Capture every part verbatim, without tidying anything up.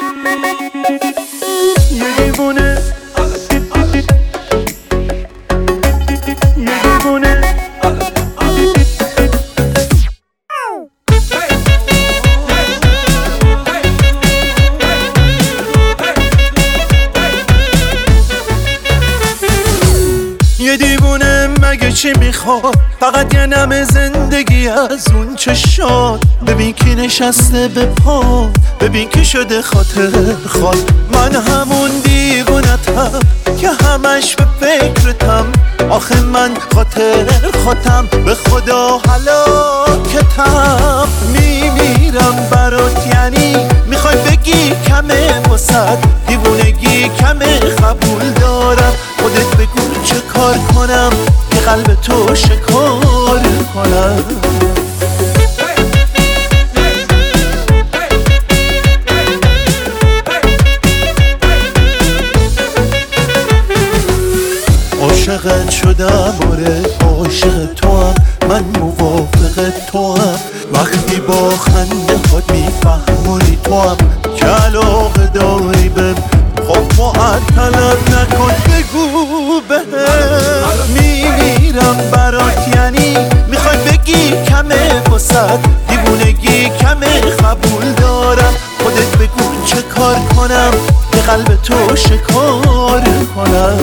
یه دیوونه یه دیوونه یه دیوونه مگه چی میخواد؟ فقط یه نم زندگی از اون چشات. ببین کی نشسته به پا، ببین کی شده خاطر خواد. من همون دیوونتم که همش به فکرتم. آخه من خاطر خودم به خدا هلاکتم. میمیرم برات یعنی میخوای بگی کمه واسد؟ دیوونگی کمه قبول دارم. خودت بگو چه کار کنم که قلب تو شکار کنم. عاشقت شدم آره عاشق تو هم، من موافق تو هم. وقتی با خنده خود میفهمونی تو هم که علاقه داری بهم. خب معطلت نکن بگو بهم. میمیرم برات یعنی میخوای بگی کمه واسد؟ دیوونگی کمه قبول دارم. خودت بگو چه کار کنم که قلب تو شکار کنم.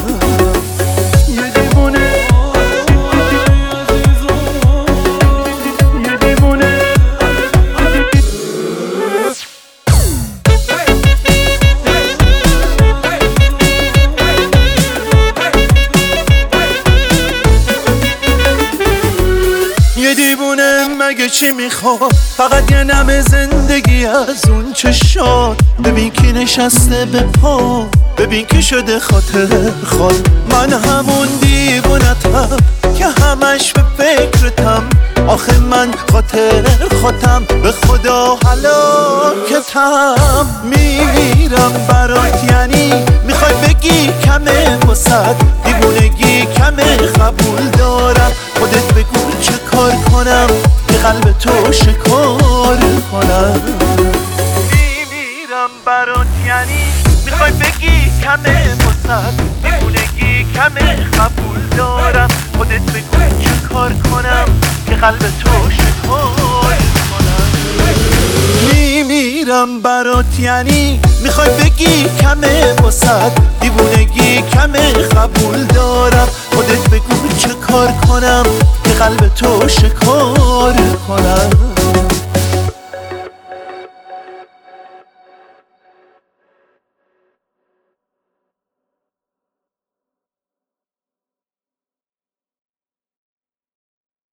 یه دیوونه مگه چی میخواد؟ فقط یه نم زندگی از اون چشات. ببین کی نشسته به پا، ببین کی شده خاطر خواد. من همون دیوونتم که همش به فکرتم. آخه من خاطر خودم به خدا هلاکتم. میمیرم برات یعنی میخوای بگی کمه واسد؟ دیوونگی کمه قبول دارم. خودت بگو چه کار کنم که قلب تو شکار کنم. میمیرم برات یعنی میخوای بگی کمه واسد؟ دیوونگی کمه قبول دارم. خودت بگو چه کار کنم که قلب تو شکار کنم. میمیرم برات یعنی میخوای بگی کمه واسد؟ دیوونگی کمه قبول دارم. خودت بگو چه کار کنم که قلب تو شکار کنم.